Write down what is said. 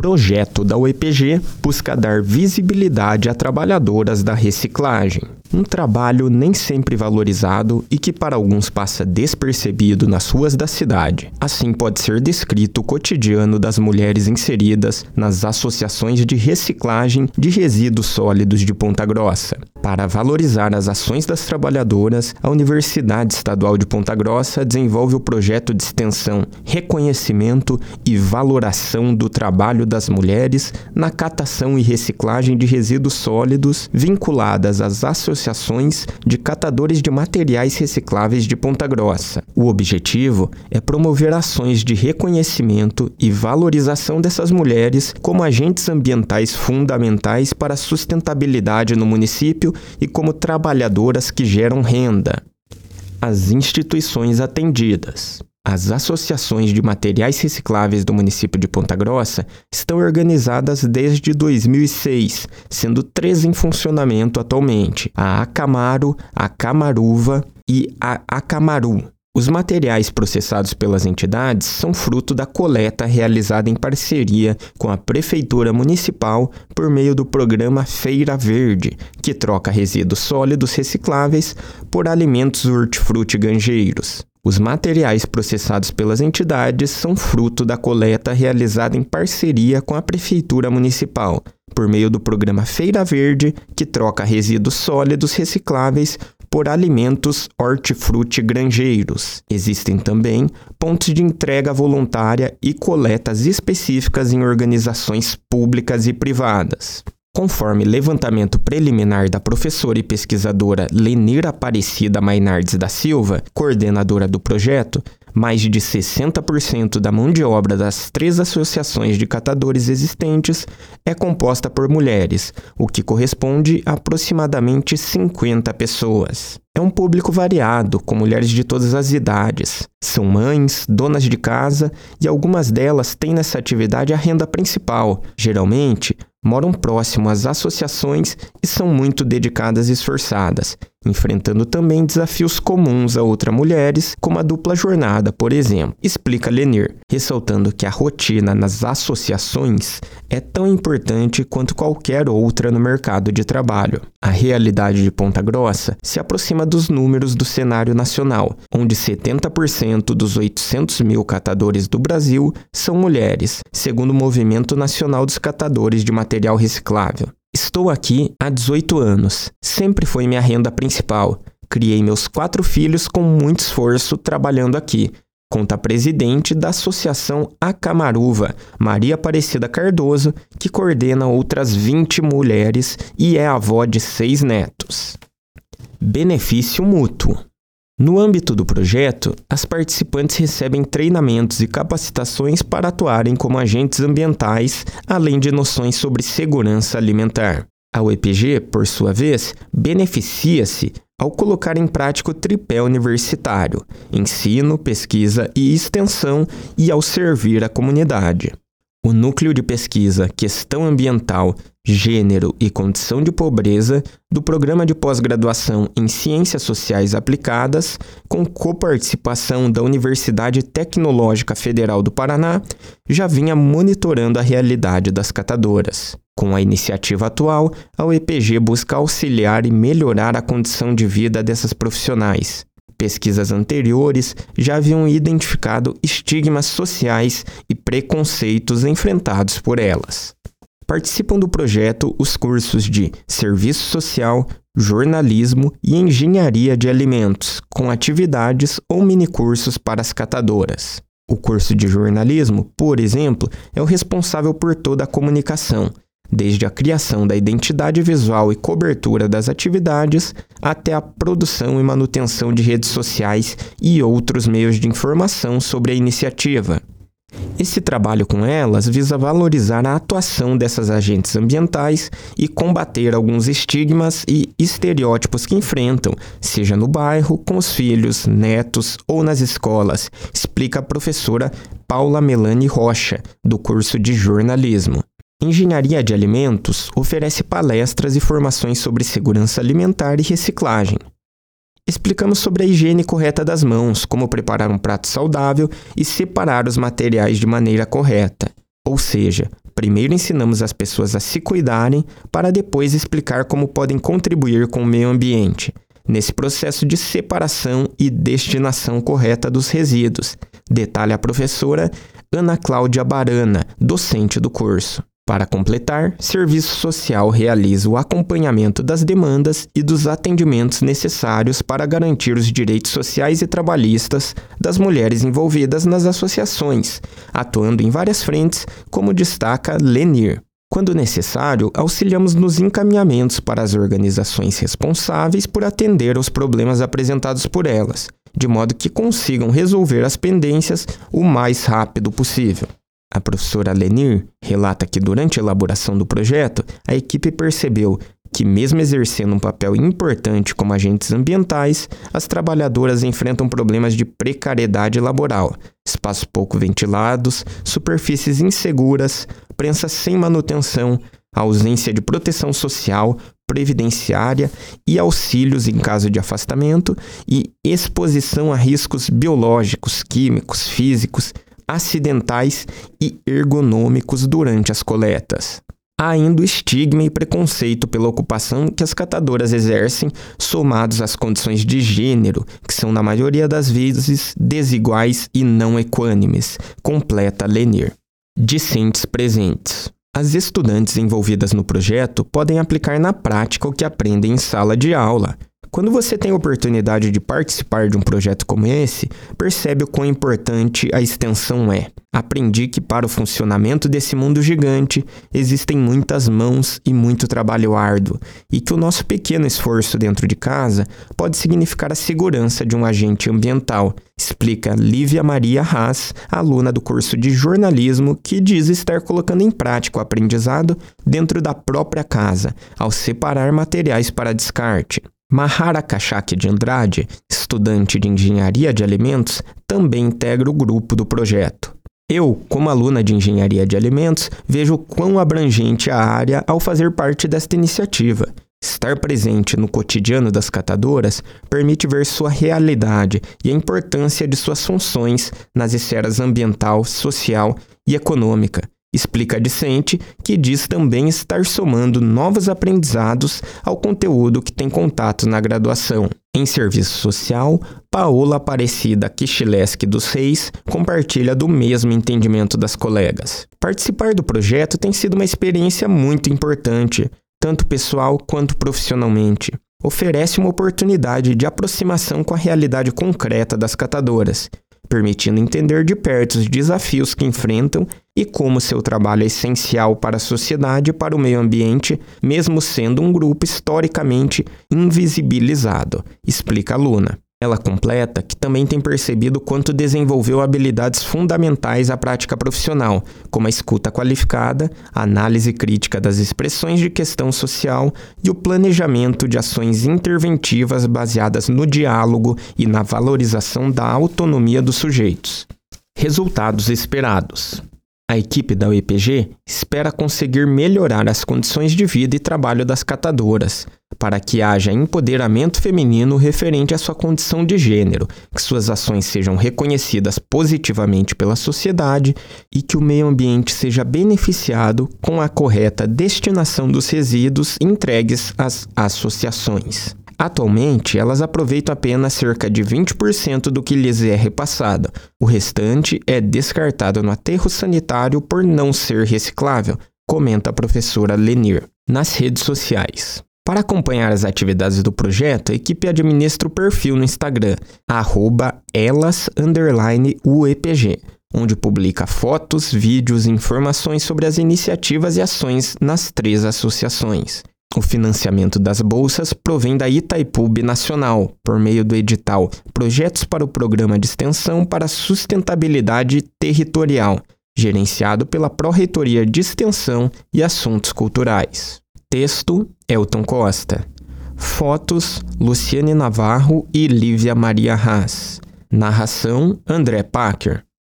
projeto da UEPG busca dar visibilidade a trabalhadoras da reciclagem. Um trabalho nem sempre valorizado e que para alguns passa despercebido nas ruas da cidade. Assim pode ser descrito o cotidiano das mulheres inseridas nas associações de reciclagem de resíduos sólidos de Ponta Grossa. Para valorizar as ações das trabalhadoras, a Universidade Estadual de Ponta Grossa desenvolve o projeto de extensão Reconhecimento e Valoração do Trabalho das Mulheres na Catação e Reciclagem de Resíduos Sólidos, vinculadas às associações de catadores de materiais recicláveis de Ponta Grossa. O objetivo é promover ações de reconhecimento e valorização dessas mulheres como agentes ambientais fundamentais para a sustentabilidade no município e como trabalhadoras que geram renda. As instituições atendidas. As associações de materiais recicláveis do município de Ponta Grossa estão organizadas desde 2006, sendo 3 em funcionamento atualmente: a Acamaro, a Camaruva e a Acamaru. Os materiais processados pelas entidades são fruto da coleta realizada em parceria com a Prefeitura Municipal por meio do programa Feira Verde, que troca resíduos sólidos recicláveis por alimentos hortifruti-granjeiros. Os materiais processados pelas entidades são fruto da coleta realizada em parceria com a Prefeitura Municipal, por meio do programa Feira Verde, que troca resíduos sólidos recicláveis por alimentos hortifruti-granjeiros. Existem também pontos de entrega voluntária e coletas específicas em organizações públicas e privadas. Conforme levantamento preliminar da professora e pesquisadora Lenir Aparecida Mainardes da Silva, coordenadora do projeto, mais de 60% da mão de obra das 3 associações de catadores existentes é composta por mulheres, o que corresponde a aproximadamente 50 pessoas. É um público variado, com mulheres de todas as idades. São mães, donas de casa e algumas delas têm nessa atividade a renda principal. Geralmente, moram próximo às associações e são muito dedicadas e esforçadas, enfrentando também desafios comuns a outras mulheres, como a dupla jornada, por exemplo, explica Lenir, ressaltando que a rotina nas associações é tão importante quanto qualquer outra no mercado de trabalho. A realidade de Ponta Grossa se aproxima dos números do cenário nacional, onde 70% dos 800 mil catadores do Brasil são mulheres, segundo o Movimento Nacional dos Catadores de Material Reciclável. Estou aqui há 18 anos. Sempre foi minha renda principal. Criei meus 4 filhos com muito esforço trabalhando aqui, conta a presidente da Associação Acamaruva, Maria Aparecida Cardoso, que coordena outras 20 mulheres e é avó de 6 netos. Benefício mútuo. No âmbito do projeto, as participantes recebem treinamentos e capacitações para atuarem como agentes ambientais, além de noções sobre segurança alimentar. A UEPG, por sua vez, beneficia-se ao colocar em prática o tripé universitário, ensino, pesquisa e extensão, e ao servir a comunidade. O Núcleo de Pesquisa Questão Ambiental, Gênero e Condição de Pobreza do Programa de Pós-Graduação em Ciências Sociais Aplicadas, com coparticipação da Universidade Tecnológica Federal do Paraná, já vinha monitorando a realidade das catadoras. Com a iniciativa atual, a UEPG busca auxiliar e melhorar a condição de vida dessas profissionais. Pesquisas anteriores já haviam identificado estigmas sociais e preconceitos enfrentados por elas. Participam do projeto os cursos de Serviço Social, Jornalismo e Engenharia de Alimentos, com atividades ou minicursos para as catadoras. O curso de jornalismo, por exemplo, é o responsável por toda a comunicação, desde a criação da identidade visual e cobertura das atividades até a produção e manutenção de redes sociais e outros meios de informação sobre a iniciativa. Esse trabalho com elas visa valorizar a atuação dessas agentes ambientais e combater alguns estigmas e estereótipos que enfrentam, seja no bairro, com os filhos, netos ou nas escolas, explica a professora Paula Melanie Rocha, do curso de jornalismo. Engenharia de Alimentos oferece palestras e formações sobre segurança alimentar e reciclagem. Explicamos sobre a higiene correta das mãos, como preparar um prato saudável e separar os materiais de maneira correta. Ou seja, Primeiro ensinamos as pessoas a se cuidarem, para depois explicar como podem contribuir com o meio ambiente, nesse processo de separação e destinação correta dos resíduos, detalha a professora Ana Cláudia Barana, docente do curso. Para completar, Serviço Social realiza o acompanhamento das demandas e dos atendimentos necessários para garantir os direitos sociais e trabalhistas das mulheres envolvidas nas associações, atuando em várias frentes, como destaca Lenir. Quando necessário, auxiliamos nos encaminhamentos para as organizações responsáveis por atender aos problemas apresentados por elas, de modo que consigam resolver as pendências o mais rápido possível. A professora Lenir relata que durante a elaboração do projeto, a equipe percebeu que, mesmo exercendo um papel importante como agentes ambientais, as trabalhadoras enfrentam problemas de precariedade laboral, espaços pouco ventilados, superfícies inseguras, prensas sem manutenção, ausência de proteção social, previdenciária e auxílios em caso de afastamento e exposição a riscos biológicos, químicos, físicos, acidentais e ergonômicos durante as coletas. Há ainda o estigma e preconceito pela ocupação que as catadoras exercem, somados às condições de gênero, que são na maioria das vezes desiguais e não equânimes, completa Lenir. Discentes presentes. As estudantes envolvidas no projeto podem aplicar na prática o que aprendem em sala de aula. Quando você tem a oportunidade de participar de um projeto como esse, percebe o quão importante a extensão é. Aprendi que para o funcionamento desse mundo gigante, existem muitas mãos e muito trabalho árduo, e que o nosso pequeno esforço dentro de casa pode significar a segurança de um agente ambiental, explica Lívia Maria Haas, aluna do curso de jornalismo, que diz estar colocando em prática o aprendizado dentro da própria casa, ao separar materiais para descarte. Mahara Kachak de Andrade, estudante de engenharia de alimentos, também integra o grupo do projeto. Eu, como aluna de engenharia de alimentos, vejo quão abrangente a área ao fazer parte desta iniciativa. Estar presente no cotidiano das catadoras permite ver sua realidade e a importância de suas funções nas esferas ambiental, social e econômica. Explica a discente, que diz também estar somando novos aprendizados ao conteúdo que tem contato na graduação. Em serviço social, Paola Aparecida Kichileski dos Reis compartilha do mesmo entendimento das colegas. Participar do projeto tem sido uma experiência muito importante, tanto pessoal quanto profissionalmente. Oferece uma oportunidade de aproximação com a realidade concreta das catadoras, permitindo entender de perto os desafios que enfrentam e como seu trabalho é essencial para a sociedade e para o meio ambiente, mesmo sendo um grupo historicamente invisibilizado, explica a aluna. Ela completa que também tem percebido quanto desenvolveu habilidades fundamentais à prática profissional, como a escuta qualificada, a análise crítica das expressões de questão social e o planejamento de ações interventivas baseadas no diálogo e na valorização da autonomia dos sujeitos. Resultados esperados. A equipe da UEPG espera conseguir melhorar as condições de vida e trabalho das catadoras, para que haja empoderamento feminino referente à sua condição de gênero, que suas ações sejam reconhecidas positivamente pela sociedade e que o meio ambiente seja beneficiado com a correta destinação dos resíduos entregues às associações. Atualmente, elas aproveitam apenas cerca de 20% do que lhes é repassado. O restante é descartado no aterro sanitário por não ser reciclável, comenta a professora Lenir. Nas redes sociais. Para acompanhar as atividades do projeto, a equipe administra o perfil no Instagram, @elas_UEPG, onde publica fotos, vídeos e informações sobre as iniciativas e ações nas 3 associações. O financiamento das bolsas provém da Itaipu Binacional, por meio do edital Projetos para o Programa de Extensão para a Sustentabilidade Territorial, gerenciado pela Pró-Reitoria de Extensão e Assuntos Culturais. Texto, Elton Costa. Fotos, Luciane Navarro e Lívia Maria Haas. Narração, André Packer.